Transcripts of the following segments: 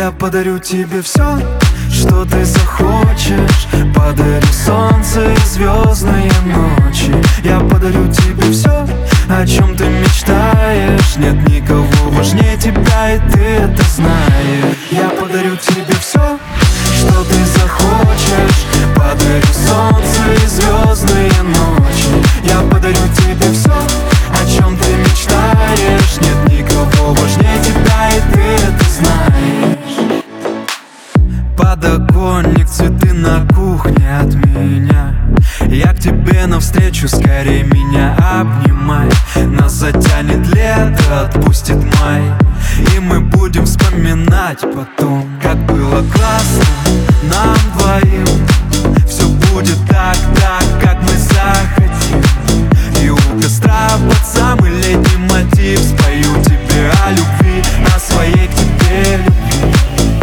Я подарю тебе все, что ты захочешь. Подарю солнце и звездные ночи. Я подарю тебе все, о чем ты мечтаешь. Нет никого важнее тебя, и ты это знаешь. Я подарю тебе все, что ты захочешь. Подарю солнце и звездные ночи. Я подарю тебе все, о чем ты мечтаешь. Нет никого важнее тебя, и ты это знаешь. Подоконник, цветы на кухне от меня. Я к тебе навстречу, скорее меня обнимай. Нас затянет лето, отпустит май, и мы будем вспоминать потом, как было классно нам двоим. Все будет так, как мы захотим. И у костра под самый летний мотив спою тебе о любви, о своей к тебе любви.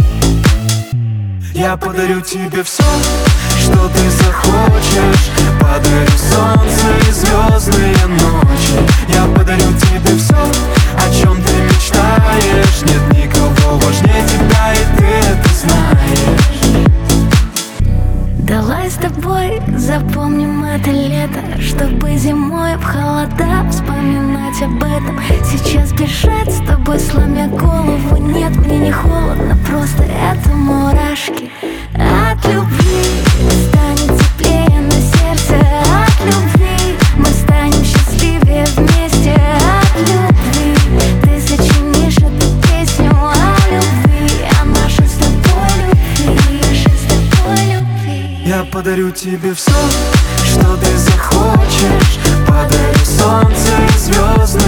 Я подарю тебе все, что ты захочешь. Подарю солнце и звездные ночи. Я подарю тебе все, о чем ты мечтаешь. Нет никого важнее тебя, и ты это знаешь. Давай с тобой запомним это лето, чтобы зимой в холода вспоминать об этом. Сейчас бежать с тобой, сломя голову. Нет, мне не холодно, просто это мурашки от любви. Станет теплее на сердце от любви. Мы станем счастливее вместе от любви. Ты сочинишь эту песню о любви, о нашей с тобой любви, нашей с тобой любви. Я подарю тебе все, что ты захочешь. Подарю солнце и звезды